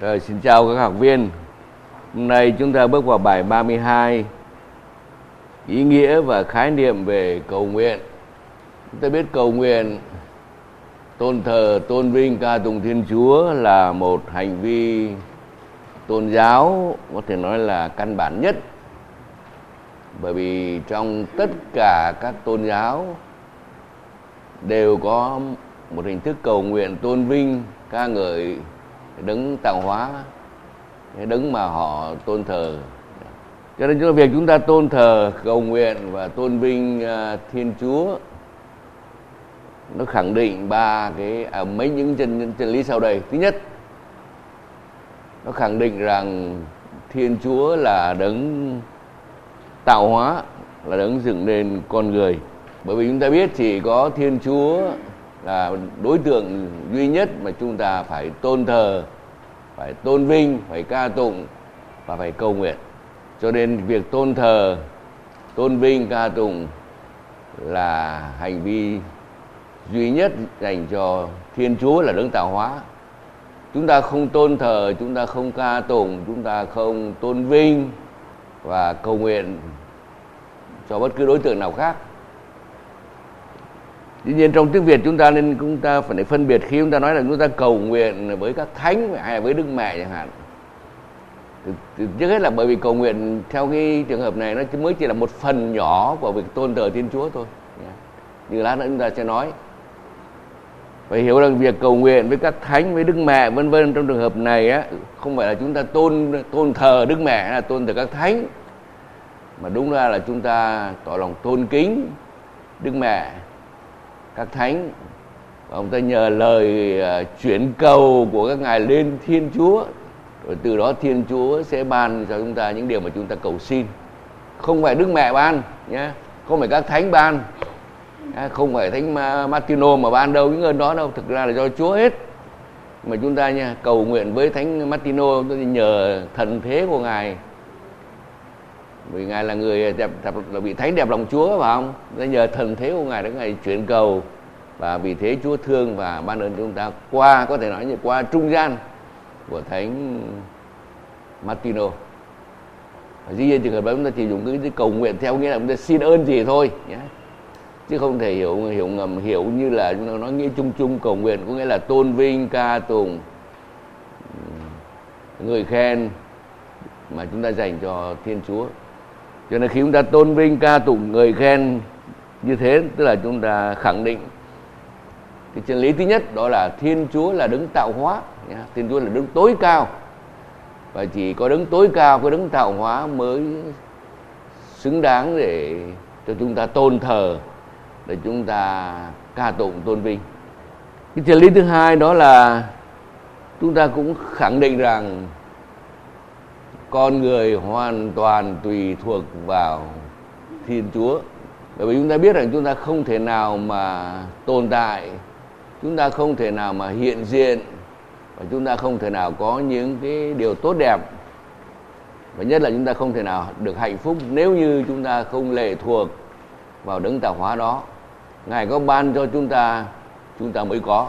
Xin chào các học viên. Hôm nay chúng ta bước vào bài 32, ý nghĩa và khái niệm về cầu nguyện. Chúng ta biết cầu nguyện, tôn thờ, tôn vinh, ca tụng Thiên Chúa là một hành vi tôn giáo, có thể nói là căn bản nhất. Bởi vì trong tất cả các tôn giáo đều có một hình thức cầu nguyện tôn vinh, ca ngợi đấng tạo hóa, đấng mà họ tôn thờ. Cho nên việc chúng ta tôn thờ, cầu nguyện và tôn vinh Thiên Chúa, nó khẳng định mấy những chân lý sau đây. Thứ nhất, nó khẳng định rằng Thiên Chúa là đấng tạo hóa, là đấng dựng nên con người. Bởi vì chúng ta biết chỉ có Thiên Chúa là đối tượng duy nhất mà chúng ta phải tôn thờ, phải tôn vinh, phải ca tụng và phải cầu nguyện. Cho nên việc tôn thờ, tôn vinh, ca tụng là hành vi duy nhất dành cho Thiên Chúa là đấng tạo hóa. Chúng ta không tôn thờ, chúng ta không ca tụng, chúng ta không tôn vinh và cầu nguyện cho bất cứ đối tượng nào khác. Tuy nhiên trong tiếng Việt chúng ta phải phân biệt khi chúng ta nói là chúng ta cầu nguyện với các thánh hay với Đức Mẹ chẳng hạn. Trước hết là bởi vì cầu nguyện theo cái trường hợp này nó mới chỉ là một phần nhỏ của việc tôn thờ Thiên Chúa thôi. Như lát nữa chúng ta sẽ nói. Phải hiểu rằng việc cầu nguyện với các thánh, với Đức Mẹ vân vân trong trường hợp này á, không phải là chúng ta tôn thờ Đức Mẹ hay là tôn thờ các thánh, mà đúng ra là chúng ta tỏ lòng tôn kính Đức Mẹ, các thánh, và ông ta nhờ lời chuyển cầu của các ngài lên Thiên Chúa, rồi từ đó Thiên Chúa sẽ ban cho chúng ta những điều mà chúng ta cầu xin. Không phải Đức Mẹ ban nhé, không phải các thánh ban, không phải Thánh Martino mà ban đâu, những ơn đó đâu, thực ra là do Chúa hết. Mà chúng ta nha, cầu nguyện với Thánh Martino nhờ thần thế của ngài, vì ngài là người đẹp, là vị thánh đẹp lòng Chúa, phải không? Nên nhờ thần thế của ngài để ngài chuyển cầu, và vì thế Chúa thương và ban ơn chúng ta qua, có thể nói như qua trung gian của Thánh Martino. Dĩ nhiên trường hợp đó chúng ta chỉ dùng cái cầu nguyện theo nghĩa là chúng ta xin ơn gì thôi nhé, chứ không thể hiểu như là chúng ta nói nghĩa chung cầu nguyện có nghĩa là tôn vinh, ca tụng, ngợi khen mà chúng ta dành cho Thiên Chúa. Cho nên khi chúng ta tôn vinh, ca tụng, ngợi khen như thế, tức là chúng ta khẳng định cái chân lý thứ nhất, đó là Thiên Chúa là đấng tạo hóa, Thiên Chúa là đấng tối cao, và chỉ có đấng tối cao, có đấng tạo hóa mới xứng đáng để cho chúng ta tôn thờ, để chúng ta ca tụng, tôn vinh. Cái chân lý thứ hai đó là chúng ta cũng khẳng định rằng con người hoàn toàn tùy thuộc vào Thiên Chúa. Bởi vì chúng ta biết rằng chúng ta không thể nào mà tồn tại, chúng ta không thể nào mà hiện diện, và chúng ta không thể nào có những cái điều tốt đẹp, và nhất là chúng ta không thể nào được hạnh phúc nếu như chúng ta không lệ thuộc vào đấng tạo hóa đó. Ngài có ban cho chúng ta mới có.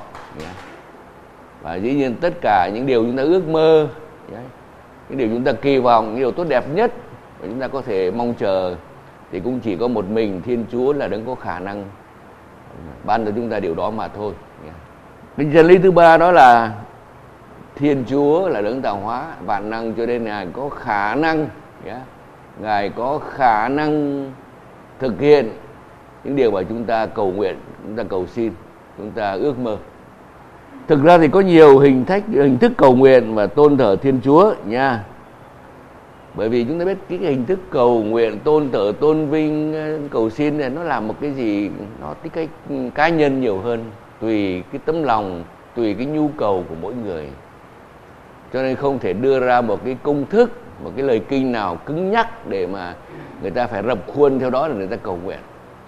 Và dĩ nhiên tất cả những điều chúng ta ước mơ, những điều chúng ta kỳ vọng, những điều tốt đẹp nhất và chúng ta có thể mong chờ, thì cũng chỉ có một mình Thiên Chúa là đấng có khả năng ban cho chúng ta điều đó mà thôi. Cái chân lý thứ ba đó là Thiên Chúa là đấng tạo hóa vạn năng, cho nên Ngài có khả năng, Ngài có khả năng thực hiện những điều mà chúng ta cầu nguyện, chúng ta cầu xin, chúng ta ước mơ. Thực ra thì có nhiều hình thức cầu nguyện và tôn thờ Thiên Chúa nha. Bởi vì chúng ta biết cái hình thức cầu nguyện, tôn thờ, tôn vinh, cầu xin này nó là một cái gì, nó cái cá nhân nhiều hơn, tùy cái tấm lòng, tùy cái nhu cầu của mỗi người. Cho nên không thể đưa ra một cái công thức, một cái lời kinh nào cứng nhắc để mà người ta phải rập khuôn theo đó là người ta cầu nguyện.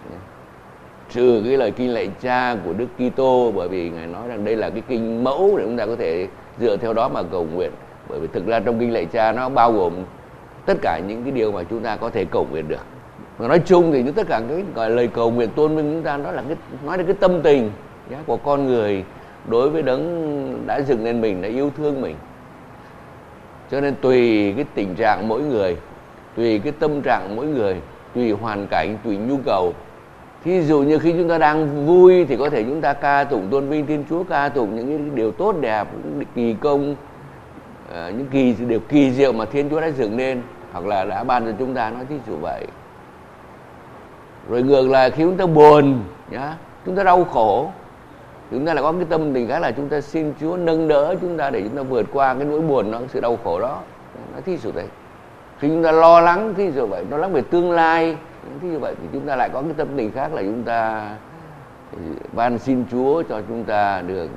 Trừ cái lời kinh lạy Cha của Đức Kitô, bởi vì Ngài nói rằng đây là cái kinh mẫu để chúng ta có thể dựa theo đó mà cầu nguyện. Bởi vì thực ra trong kinh lạy Cha nó bao gồm tất cả những cái điều mà chúng ta có thể cầu nguyện được. Mà nói chung thì tất cả cái gọi lời cầu nguyện tôn vinh chúng ta, đó là nói đến cái tâm tình của con người đối với đấng đã dựng nên mình, đã yêu thương mình. Cho nên tùy cái tình trạng mỗi người, tùy cái tâm trạng mỗi người, tùy hoàn cảnh, tùy nhu cầu. Thí dụ như khi chúng ta đang vui thì có thể chúng ta ca tụng tôn vinh Thiên Chúa, ca tụng những cái điều tốt đẹp, những kỳ công, những điều kỳ diệu mà Thiên Chúa đã dựng nên hoặc là đã ban cho chúng ta, nói thí dụ vậy. Rồi ngược lại khi chúng ta buồn nhá, chúng ta đau khổ, chúng ta lại có cái tâm tình khác là chúng ta xin Chúa nâng đỡ chúng ta để chúng ta vượt qua cái nỗi buồn đó, sự đau khổ đó. Nói thí dụ vậy. Khi chúng ta lo lắng thí dụ vậy, lo lắng về tương lai thí dụ vậy, thì chúng ta lại có cái tâm tình khác là chúng ta van xin Chúa cho chúng ta được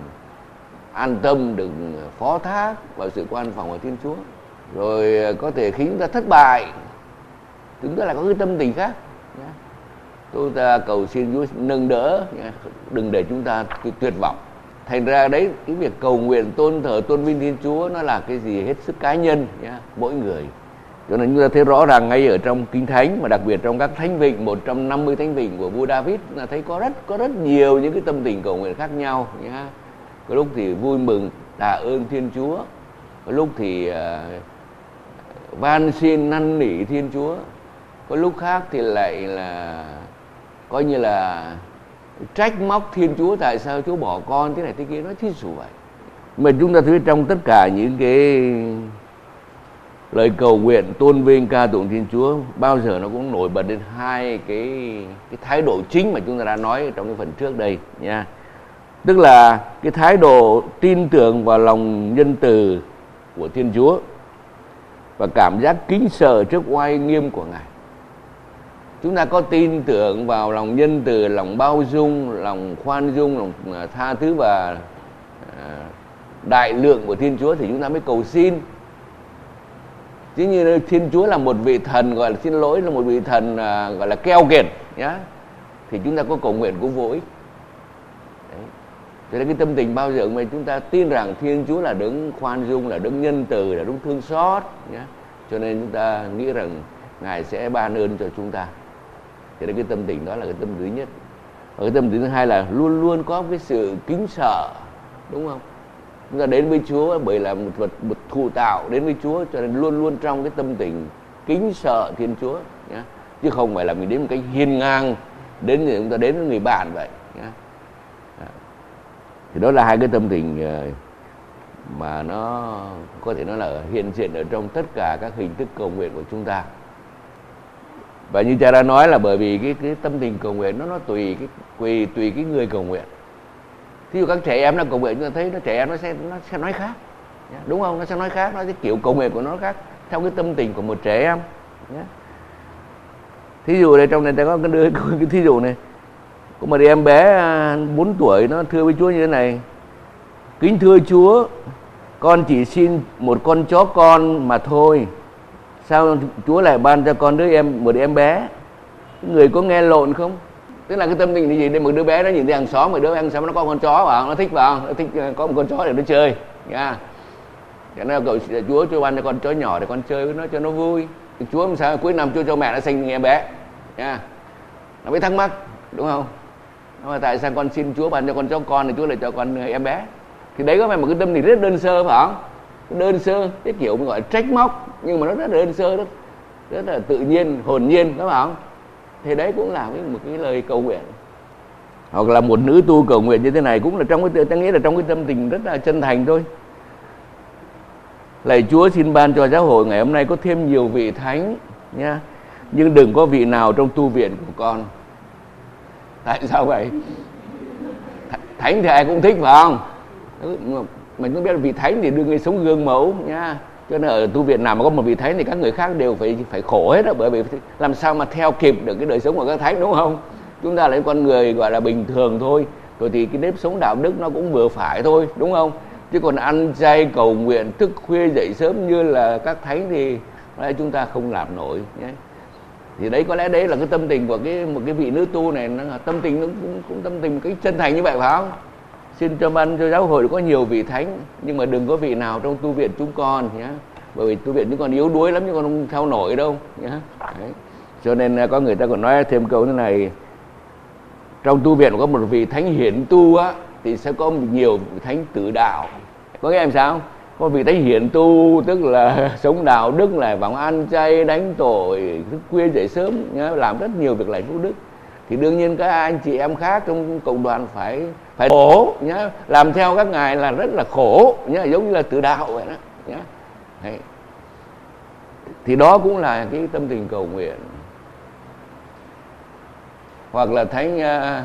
an tâm, được phó thác vào sự quan phòng của Thiên Chúa. Rồi có thể khi chúng ta thất bại, chúng ta lại có cái tâm tình khác. Chúng ta cầu xin Chúa nâng đỡ, đừng để chúng ta tuyệt vọng. Thành ra đấy, cái việc cầu nguyện tôn thờ tôn vinh Thiên Chúa nó là cái gì hết sức cá nhân nhá, mỗi người. Cho nên chúng ta thấy rõ ràng ngay ở trong Kinh Thánh, mà đặc biệt trong các thánh vịnh, 150 thánh vịnh của vua David, là thấy có rất nhiều những cái tâm tình cầu nguyện khác nhau nhá. Có lúc thì vui mừng tạ ơn Thiên Chúa, có lúc thì van xin năn nỉ Thiên Chúa, có lúc khác thì lại là coi như là trách móc Thiên Chúa tại sao Chúa bỏ con thế này thế kia, nói thí dụ vậy. Mà chúng ta thấy trong tất cả những cái lời cầu nguyện tôn vinh ca tụng Thiên Chúa bao giờ nó cũng nổi bật lên hai cái thái độ chính mà chúng ta đã nói trong cái phần trước đây nha. Tức là cái thái độ tin tưởng vào lòng nhân từ của Thiên Chúa và cảm giác kính sợ trước oai nghiêm của Ngài. Chúng ta có tin tưởng vào lòng nhân từ, lòng bao dung, lòng khoan dung, lòng tha thứ và đại lượng của Thiên Chúa thì chúng ta mới cầu xin. Chứ như Thiên Chúa là một vị thần, gọi là xin lỗi, là một vị thần gọi là keo kiệt nhá, thì chúng ta có cầu nguyện cũng vô ích. Cho nên cái tâm tình bao giờ mà chúng ta tin rằng Thiên Chúa là đấng khoan dung, là đấng nhân từ, là đấng thương xót nhá, cho nên chúng ta nghĩ rằng Ngài sẽ ban ơn cho chúng ta. Cho nên cái tâm tình đó là cái tâm thứ nhất. Và cái tâm thứ hai là luôn luôn có cái sự kính sợ, đúng không? Chúng ta đến với Chúa bởi là một thụ tạo đến với Chúa, cho nên luôn luôn trong cái tâm tình kính sợ Thiên Chúa nhá. Chứ không phải là mình đến một cách hiên ngang, đến thì chúng ta đến với người bạn vậy nhá. Thì đó là hai cái tâm tình mà nó có thể nói là hiện diện ở trong tất cả các hình thức cầu nguyện của chúng ta. Và như cha đã nói là bởi vì cái tâm tình cầu nguyện nó tùy cái người cầu nguyện. Thí dụ các trẻ em nó cầu nguyện, chúng ta thấy trẻ em nó sẽ nói khác, đúng không? Nó sẽ nói khác, nó cái kiểu cầu nguyện của nó khác theo cái tâm tình của một trẻ em. Thí dụ đây trong này ta có cái thí dụ này, có một em bé 4 tuổi nó thưa với Chúa như thế này: kính thưa Chúa, con chỉ xin một con chó con mà thôi, sao Chúa lại ban cho con một em bé? Người có nghe lộn không? Tức là cái tâm tình là gì? Đây một đứa bé nó nhìn thấy hàng xóm, đứa hàng xóm nó có con chó vào, nó thích vào, nó thích có một con chó để nó chơi nha. Cho nên cầu Chúa ban cho con chó nhỏ để con chơi với nó cho nó vui. Thì Chúa làm sao cuối năm Chúa cho mẹ nó sinh em bé nha. Nó mới thắc mắc, đúng không? Mà tại sao con xin Chúa ban cho con chó con thì Chúa lại cho con em bé? Thì đấy có phải một cái tâm tình rất đơn sơ phải không? Đơn sơ, cái kiểu mình gọi là trách móc, nhưng mà nó rất là đơn sơ, rất là tự nhiên, hồn nhiên, đúng không? Thì đấy cũng là một cái lời cầu nguyện. Hoặc là một nữ tu cầu nguyện như thế này cũng là trong cái, ta nghĩ là trong cái tâm tình rất là chân thành thôi. Lạy Chúa, xin ban cho giáo hội ngày hôm nay có thêm nhiều vị thánh nha, nhưng đừng có vị nào trong tu viện của con. Tại sao vậy? Thánh thì ai cũng thích phải không? Mình cũng biết là vị thánh thì đưa người sống gương mẫu nha. Cho nên ở tu viện nào mà có một vị thánh thì các người khác đều phải khổ hết đó, bởi vì làm sao mà theo kịp được cái đời sống của các thánh, đúng không? Chúng ta là con người gọi là bình thường thôi, rồi thì cái nếp sống đạo đức nó cũng vừa phải thôi, đúng không? Chứ còn ăn chay cầu nguyện thức khuya dậy sớm như là các thánh thì chúng ta không làm nổi nhé. Thì đấy có lẽ đấy là cái tâm tình của một cái vị nữ tu này, nó tâm tình nó cũng tâm tình cái chân thành như vậy phải không? Xin cho ban cho giáo hội có nhiều vị thánh, nhưng mà đừng có vị nào trong tu viện chúng con nhé. Bởi vì tu viện chúng con yếu đuối lắm, chứ con không theo nổi đâu nhé. Đấy. Cho nên có người ta còn nói thêm câu thế này: trong tu viện có một vị thánh hiển tu á, thì sẽ có nhiều vị thánh tử đạo. Có nghĩa là sao? Có vị thánh hiển tu, tức là sống đạo đức, là vọng ăn chay, đánh tội, thức khuya dậy sớm nhá, làm rất nhiều việc lành phúc đức. Thì đương nhiên các anh chị em khác trong cộng đoàn phải khổ nhá, làm theo các ngài là rất là khổ nhá, giống như là tự đạo vậy đó nhá. Đấy. Thì đó cũng là cái tâm tình cầu nguyện. Hoặc là thánh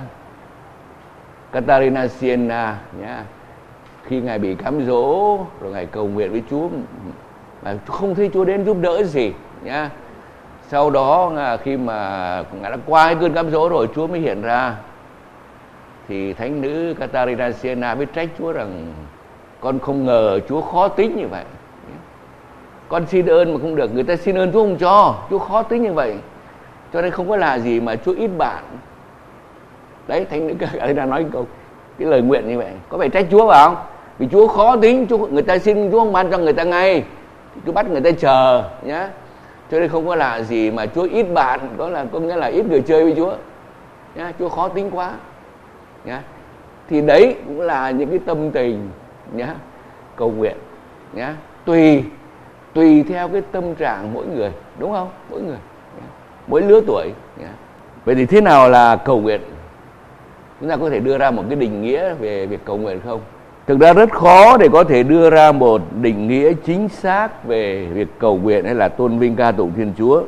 Catarina Siena nhá, khi ngài bị cám dỗ rồi ngài cầu nguyện với Chúa mà không thấy Chúa đến giúp đỡ gì nhá. Sau đó khi mà ngài đã qua cái cơn cám dỗ rồi, Chúa mới hiện ra. Thì thánh nữ Catarina Siena mới trách Chúa rằng con không ngờ Chúa khó tính như vậy. Con xin ơn mà không được, người ta xin ơn Chúa không cho, Chúa khó tính như vậy. Cho nên không có là gì mà Chúa ít bạn. Đấy, thánh nữ Catarina nói cái lời nguyện như vậy. Có phải trách Chúa phải không? Vì Chúa khó tính, người ta xin Chúa không ban cho người ta ngay, Chúa bắt người ta chờ nhá. Cho nên không có là gì mà Chúa ít bạn, có nghĩa là ít người chơi với Chúa nhá. Chúa khó tính quá nhá. Thì đấy cũng là những cái tâm tình nhá, cầu nguyện nhá, tùy theo cái tâm trạng mỗi người, đúng không? Mỗi người nhá, mỗi lứa tuổi nhá. Vậy thì thế nào là cầu nguyện? Chúng ta có thể đưa ra một cái định nghĩa về việc cầu nguyện không? Thực ra rất khó để có thể đưa ra một định nghĩa chính xác về việc cầu nguyện hay là tôn vinh ca tụng Thiên Chúa.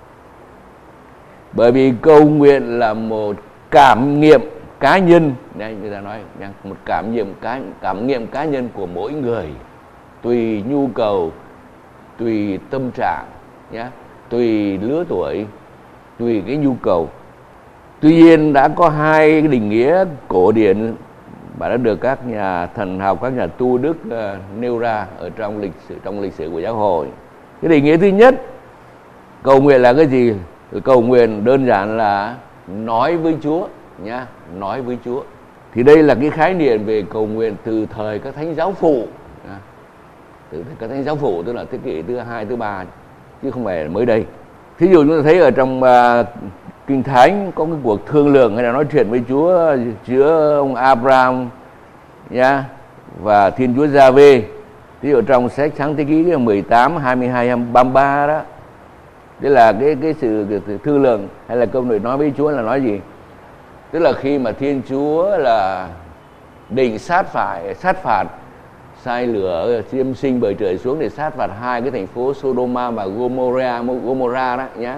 Bởi vì cầu nguyện là một cảm nghiệm cá nhân, đây người ta nói một cảm nghiệm cá nhân của mỗi người, tùy nhu cầu, tùy tâm trạng nhé, tùy lứa tuổi, tùy cái nhu cầu. Tuy nhiên đã có hai cái định nghĩa cổ điển mà đã được các nhà thần học, các nhà tu đức nêu ra ở trong lịch sử của giáo hội. Cái định nghĩa thứ nhất, cầu nguyện là cái gì? Cầu nguyện đơn giản là nói với Chúa nhá, nói với Chúa. Thì đây là cái khái niệm về cầu nguyện từ thời các thánh giáo phụ, từ các thánh giáo phụ, tức là thế kỷ thứ 2, thứ 3, chứ không phải mới đây. Thí dụ chúng ta thấy ở trong Kinh Thánh có cái cuộc thương lượng hay là nói chuyện với Chúa giữa ông Abraham nhá và Thiên Chúa Gia-vê. Thí dụ trong sách Sáng Thế Ký 18, 22, 33 đó. Đây là cái sự thương lượng hay là câu nói với Chúa là nói gì? Tức là khi mà Thiên Chúa là định sát phạt sai lửa chiêm sinh bởi trời xuống để sát phạt hai cái thành phố Sodoma và Gomorrah đó nhá.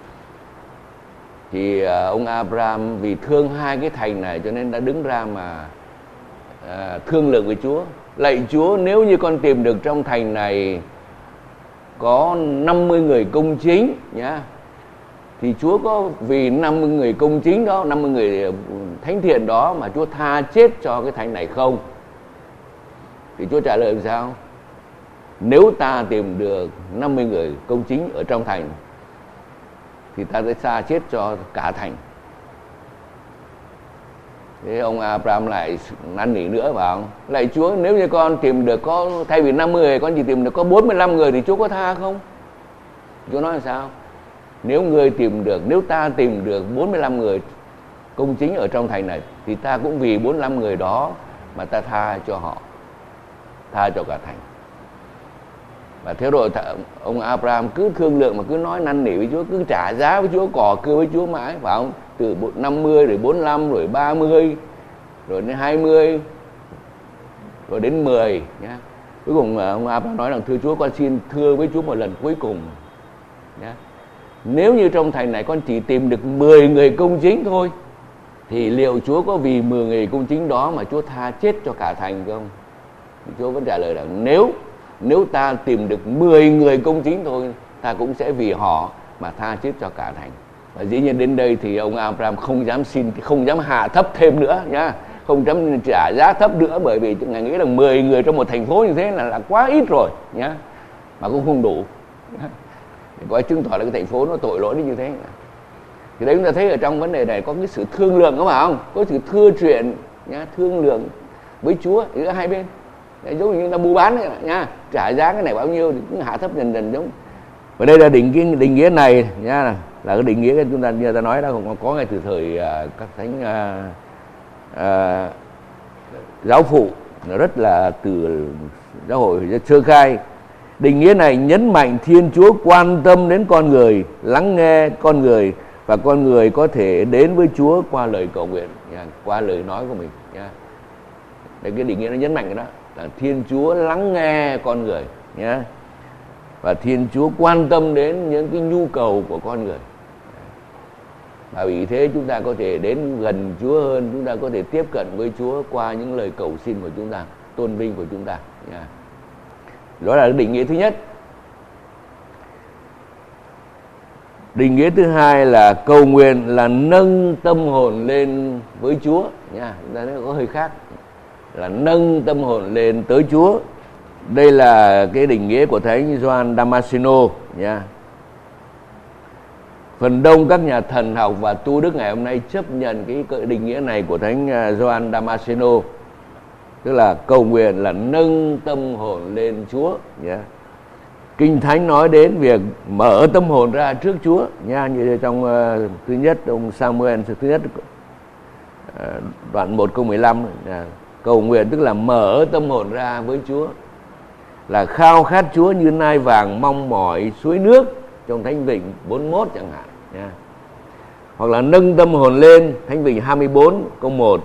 Thì ông Abraham vì thương hai cái thành này cho nên đã đứng ra mà thương lượng với Chúa. Lạy Chúa, nếu như con tìm được trong thành này có 50 người công chính nhá, thì Chúa có vì 50 người công chính đó, 50 người thánh thiện đó mà Chúa tha chết cho cái thành này không? Thì Chúa trả lời làm sao? Nếu ta tìm được 50 người công chính ở trong thành thì ta sẽ tha chết cho cả thành. Thế ông Abraham lại năn nỉ nữa bảo: lạy Chúa, nếu như con tìm được có thay vì 50 người con chỉ tìm được có 45 người thì Chúa có tha không? Chúa nói làm sao? Nếu ta tìm được 45 người công chính ở trong thành này thì ta cũng vì 45 người đó mà ta tha cho họ, tha cho cả thành. Và thế rồi ông Abraham cứ thương lượng mà cứ nói năn nỉ với Chúa, cứ trả giá với Chúa, cò cưa với Chúa mãi, phải không? Từ 50 rồi 45 rồi 30 rồi đến 20 rồi đến 10 nhá. Cuối cùng ông Abraham nói rằng: thưa Chúa, con xin thưa với Chúa một lần cuối cùng nhá. Nếu như trong thành này con chỉ tìm được 10 người công chính thôi thì liệu Chúa có vì 10 người công chính đó mà Chúa tha chết cho cả thành không? Thì Chúa vẫn trả lời rằng nếu ta tìm được 10 người công chính thôi, ta cũng sẽ vì họ mà tha chết cho cả thành. Và dĩ nhiên đến đây thì ông Abraham không dám hạ thấp thêm nữa nhá, không dám trả giá thấp nữa, bởi vì ngài nghĩ rằng 10 người trong một thành phố như thế là quá ít rồi nhá, mà cũng không đủ để có chứng tỏ là cái thành phố nó tội lỗi đến như thế. Thì đấy chúng ta thấy ở trong vấn đề này có cái sự thương lượng, đúng không? Có sự thưa chuyện nhá, thương lượng với Chúa giữa hai bên. Giống như ta mua bán ấy, nha, trả giá cái này bao nhiêu thì cũng hạ thấp dần giống. Và đây là định nghĩa này nha, là cái định nghĩa chúng ta như ta nói đó, có ngay từ thời các thánh giáo phụ nó rất là từ giáo hội sơ khai. Định nghĩa này nhấn mạnh Thiên Chúa quan tâm đến con người, lắng nghe con người, và con người có thể đến với Chúa qua lời cầu nguyện, qua lời nói của mình. Đấy, cái định nghĩa nó nhấn mạnh cái đó là Thiên Chúa lắng nghe con người nhé, và Thiên Chúa quan tâm đến những cái nhu cầu của con người. Và vì thế chúng ta có thể đến gần Chúa hơn, chúng ta có thể tiếp cận với Chúa qua những lời cầu xin của chúng ta, tôn vinh của chúng ta. Đó là định nghĩa thứ nhất. Định nghĩa thứ hai là cầu nguyện là nâng tâm hồn lên với Chúa nha. Chúng ta thấy có hơi khác, là nâng tâm hồn lên tới Chúa. Đây là cái định nghĩa của Thánh Gioan Damasceno nha. Phần đông các nhà thần học và tu đức ngày hôm nay chấp nhận cái định nghĩa này của Thánh Gioan Damasceno, tức là cầu nguyện là nâng tâm hồn lên Chúa nhé. Kinh Thánh nói đến việc mở tâm hồn ra trước Chúa nha, như trong thứ nhất ông Samuel thứ nhất đoạn 1 câu 15. Cầu nguyện tức là mở tâm hồn ra với Chúa, là khao khát Chúa như nai vàng mong mỏi suối nước trong Thánh Vịnh 41 chẳng hạn nha. Hoặc là nâng tâm hồn lên, Thánh Vịnh 24 câu 1.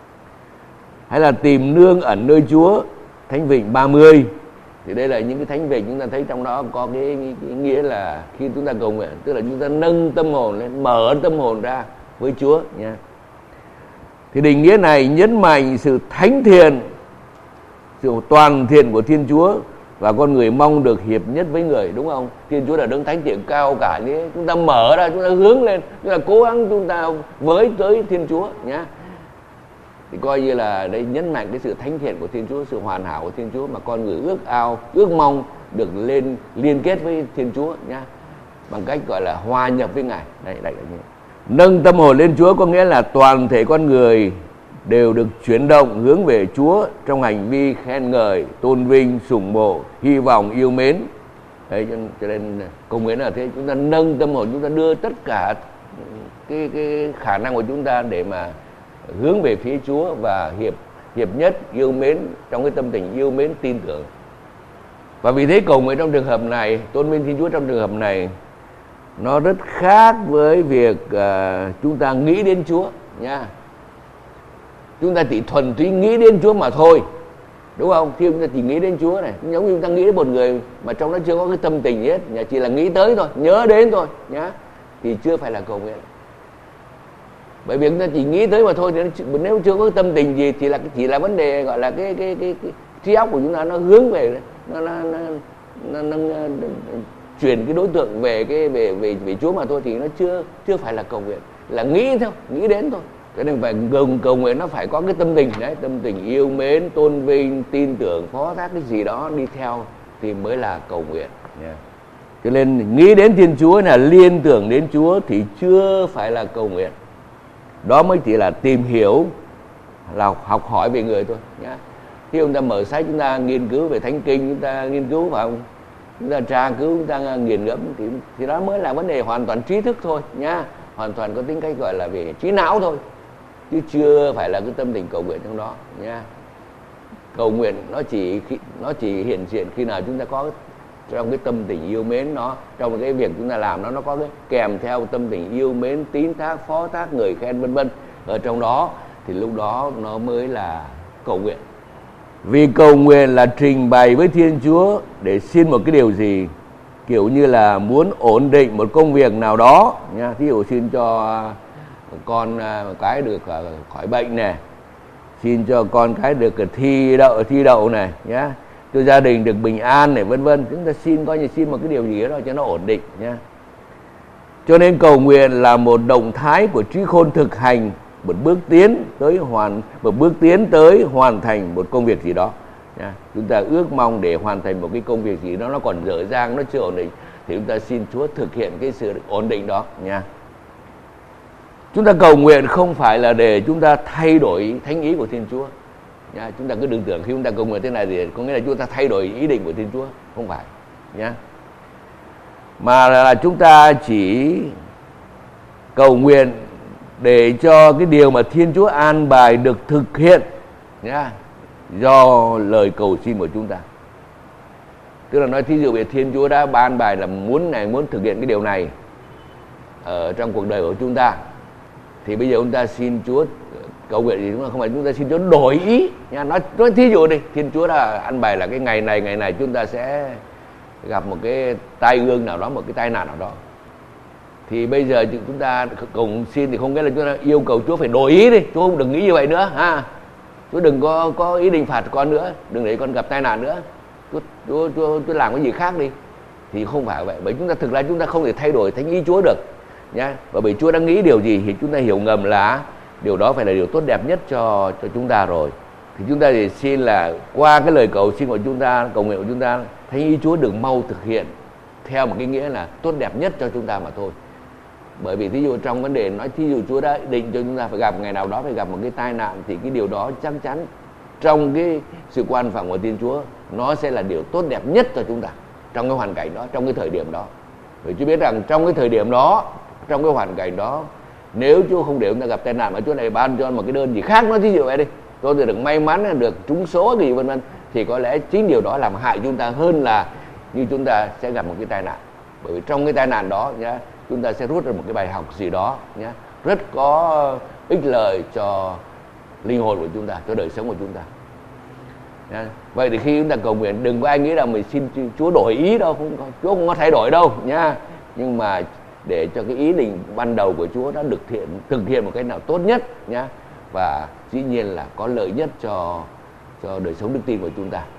Hay là tìm nương ẩn nơi Chúa, Thánh Vịnh 30. Thì đây là những cái thánh vịnh chúng ta thấy trong đó có cái nghĩa là khi chúng ta cầu nguyện, tức là chúng ta nâng tâm hồn lên, mở tâm hồn ra với Chúa nha. Thì định nghĩa này nhấn mạnh sự thánh thiện, sự toàn thiện của Thiên Chúa, và con người mong được hiệp nhất với người, đúng không? Thiên Chúa là đấng thánh thiện cao cả như thế, chúng ta mở ra, chúng ta hướng lên, chúng ta cố gắng chúng ta với tới Thiên Chúa nhá. Thì coi như là đây nhấn mạnh cái sự thánh thiện của Thiên Chúa, sự hoàn hảo của Thiên Chúa mà con người ước ao, ước mong được lên liên kết với Thiên Chúa nhá, bằng cách gọi là hòa nhập với Ngài. Đây là như vậy. Nâng tâm hồn lên Chúa có nghĩa là toàn thể con người đều được chuyển động hướng về Chúa trong hành vi khen ngợi, tôn vinh, sủng mộ, hy vọng, yêu mến. Đấy, cho nên cầu nguyện là thế, chúng ta nâng tâm hồn, chúng ta đưa tất cả cái khả năng của chúng ta để mà hướng về phía Chúa và hiệp nhất, yêu mến trong cái tâm tình yêu mến, tin tưởng. Và vì thế cầu nguyện trong trường hợp này, tôn vinh Thiên Chúa trong trường hợp này, nó rất khác với việc chúng ta nghĩ đến Chúa nha. Chúng ta chỉ thuần túy nghĩ đến Chúa mà thôi, đúng không? Khi chúng ta chỉ nghĩ đến Chúa này, giống như chúng ta nghĩ đến một người mà trong đó chưa có cái tâm tình gì hết, chỉ là nghĩ tới thôi, nhớ đến thôi nhá, thì chưa phải là cầu nguyện. Bởi vì chúng ta chỉ nghĩ tới mà thôi, thì nếu chưa có tâm tình gì thì chỉ là vấn đề gọi là cái trí óc của chúng ta nó hướng về, nó chuyển cái đối tượng về Chúa mà thôi, thì nó chưa phải là cầu nguyện, là nghĩ thôi, nghĩ đến thôi. Cho nên phải cầu nguyện nó phải có cái tâm tình đấy, tâm tình yêu mến, tôn vinh, tin tưởng, phó thác cái gì đó đi theo thì mới là cầu nguyện. Cho nên nghĩ đến Thiên Chúa là liên tưởng đến Chúa thì chưa phải là cầu nguyện. Đó mới chỉ là tìm hiểu, là học hỏi về người thôi nhá. Khi chúng ta mở sách, chúng ta nghiên cứu về Thánh Kinh, chúng ta nghiên cứu phải không? Chúng ta tra cứu, chúng ta nghiền ngẫm thì đó mới là vấn đề hoàn toàn trí thức thôi nhá, hoàn toàn có tính cách gọi là về trí não thôi, chứ chưa phải là cái tâm tình cầu nguyện trong đó nha. Cầu nguyện nó chỉ hiện diện khi nào chúng ta có trong cái tâm tình yêu mến, nó trong cái việc chúng ta làm nó có cái kèm theo tâm tình yêu mến, tín thác, phó thác, người khen vân vân ở trong đó, thì lúc đó nó mới là cầu nguyện. Vì cầu nguyện là trình bày với Thiên Chúa để xin một cái điều gì, kiểu như là muốn ổn định một công việc nào đó nha. Thí dụ xin cho con cái được khỏi bệnh này, xin cho con cái được thi đậu này nhá, cho gia đình được bình an này vân vân. Chúng ta xin coi như xin một cái điều gì đó cho nó ổn định nhá. Cho nên cầu nguyện là một động thái của trí khôn thực hành, một bước tiến tới hoàn thành một công việc gì đó nha. Chúng ta ước mong để hoàn thành một cái công việc gì đó nó còn dở dang, nó chưa ổn định, thì chúng ta xin Chúa thực hiện cái sự ổn định đó nha. Chúng ta cầu nguyện không phải là để chúng ta thay đổi thánh ý của Thiên Chúa nha. Chúng ta cứ đừng tưởng khi chúng ta cầu nguyện thế này thì có nghĩa là chúng ta thay đổi ý định của Thiên Chúa, không phải nhá. Mà là chúng ta chỉ cầu nguyện để cho cái điều mà Thiên Chúa an bài được thực hiện nhá. do lời cầu xin của chúng ta. Tức là nói thí dụ về Thiên Chúa đã ban bài là muốn thực hiện cái điều này ở trong cuộc đời của chúng ta, thì bây giờ chúng ta xin Chúa cầu nguyện gì, đúng không? Không phải chúng ta xin Chúa đổi ý nha. Nói thí dụ đi, Thiên Chúa đã ăn bài là cái ngày này chúng ta sẽ gặp một cái tai ương nào đó, một cái tai nạn nào đó, thì bây giờ chúng ta cùng xin thì không nghĩa là chúng ta yêu cầu Chúa phải đổi ý đi. Chúa không đừng nghĩ như vậy nữa ha. Chúa đừng có ý định phạt con nữa, đừng để con gặp tai nạn nữa. Chúa làm cái gì khác đi. Thì không phải vậy. Bởi chúng ta thực ra chúng ta không thể thay đổi thánh ý Chúa được nhá. Và bởi Chúa đang nghĩ điều gì thì chúng ta hiểu ngầm là điều đó phải là điều tốt đẹp nhất cho chúng ta rồi. Thì chúng ta thì xin là qua cái lời cầu xin của chúng ta, cầu nguyện của chúng ta, thánh ý Chúa đừng mau thực hiện theo một cái nghĩa là tốt đẹp nhất cho chúng ta mà thôi. Bởi vì thí dụ trong vấn đề nói thí dụ Chúa đã định cho chúng ta phải gặp ngày nào đó, phải gặp một cái tai nạn, thì cái điều đó chắc chắn trong cái sự quan phòng của Thiên Chúa nó sẽ là điều tốt đẹp nhất cho chúng ta trong cái hoàn cảnh đó, trong cái thời điểm đó. Vì Chúa biết rằng trong cái thời điểm đó, trong cái hoàn cảnh đó, nếu Chúa không để chúng ta gặp tai nạn mà Chúa lại ban cho một cái đơn gì khác, nó thí dụ vậy đi, tôi được may mắn được trúng số gì vân vân, thì có lẽ chính điều đó làm hại chúng ta hơn là như chúng ta sẽ gặp một cái tai nạn. Bởi vì trong cái tai nạn đó nhá, chúng ta sẽ rút ra một cái bài học gì đó nhé, rất có ích lợi cho linh hồn của chúng ta, cho đời sống của chúng ta nhé. Vậy thì khi chúng ta cầu nguyện, đừng có ai nghĩ là mình xin Chúa đổi ý đâu, Chúa không có thay đổi đâu nhá. Nhưng mà để cho cái ý định ban đầu của Chúa đã được thực hiện một cái nào tốt nhất nhá, và dĩ nhiên là có lợi nhất cho đời sống đức tin của chúng ta.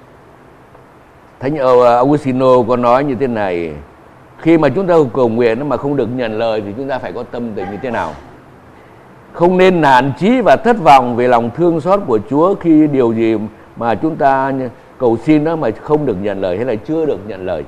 Thánh Augustino có nói như thế này: khi mà chúng ta cầu nguyện mà không được nhận lời thì chúng ta phải có tâm tình như thế nào? Không nên nản chí và thất vọng về lòng thương xót của Chúa khi điều gì mà chúng ta cầu xin đó mà không được nhận lời hay là chưa được nhận lời.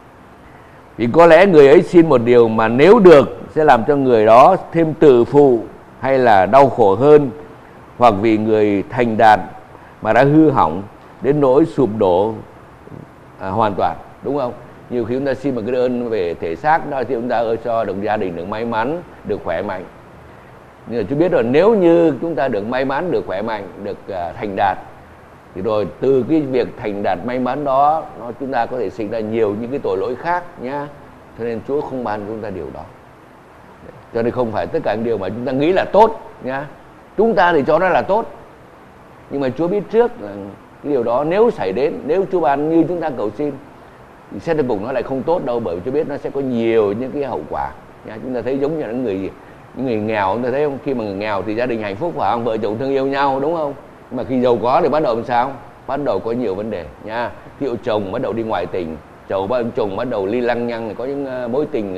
Vì có lẽ người ấy xin một điều mà nếu được sẽ làm cho người đó thêm tự phụ hay là đau khổ hơn, hoặc vì người thành đạt mà đã hư hỏng đến nỗi sụp đổ hoàn toàn, đúng không? Nhiều khi chúng ta xin một cái đơn về thể xác đó thì chúng ta cho được gia đình được may mắn, được khỏe mạnh. Nhưng mà chú biết rồi, nếu như chúng ta được may mắn, được khỏe mạnh, được thành đạt, thì rồi từ cái việc thành đạt may mắn đó, chúng ta có thể sinh ra nhiều những cái tội lỗi khác nhá. Cho nên Chúa không ban chúng ta điều đó. Cho nên không phải tất cả những điều mà chúng ta nghĩ là tốt nhá, chúng ta thì cho nó là tốt. Nhưng mà Chúa biết trước là cái điều đó nếu xảy đến, nếu Chúa ban như chúng ta cầu xin thì xét đến cùng nó lại không tốt đâu. Bởi vì Chúa biết nó sẽ có nhiều những cái hậu quả nhá. Chúng ta thấy giống như những người nghèo, chúng ta thấy không? Khi mà người nghèo thì gia đình hạnh phúc phải không? Vợ chồng thương yêu nhau, đúng không? Nhưng mà khi giàu có thì bắt đầu làm sao? Bắt đầu có nhiều vấn đề nha. Ví dụ chồng bắt đầu đi ngoại tình, chồng bắt đầu ly lăng nhăng, có những mối tình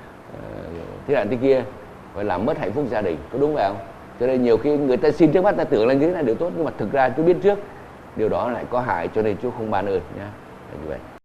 thế này thế kia, và làm mất hạnh phúc gia đình, có đúng phải không? Cho nên nhiều khi người ta xin trước mắt ta tưởng là như thế là điều tốt, nhưng mà thực ra Chúa biết trước điều đó lại có hại, cho nên Chúa không ban ơn nhá. Như vậy.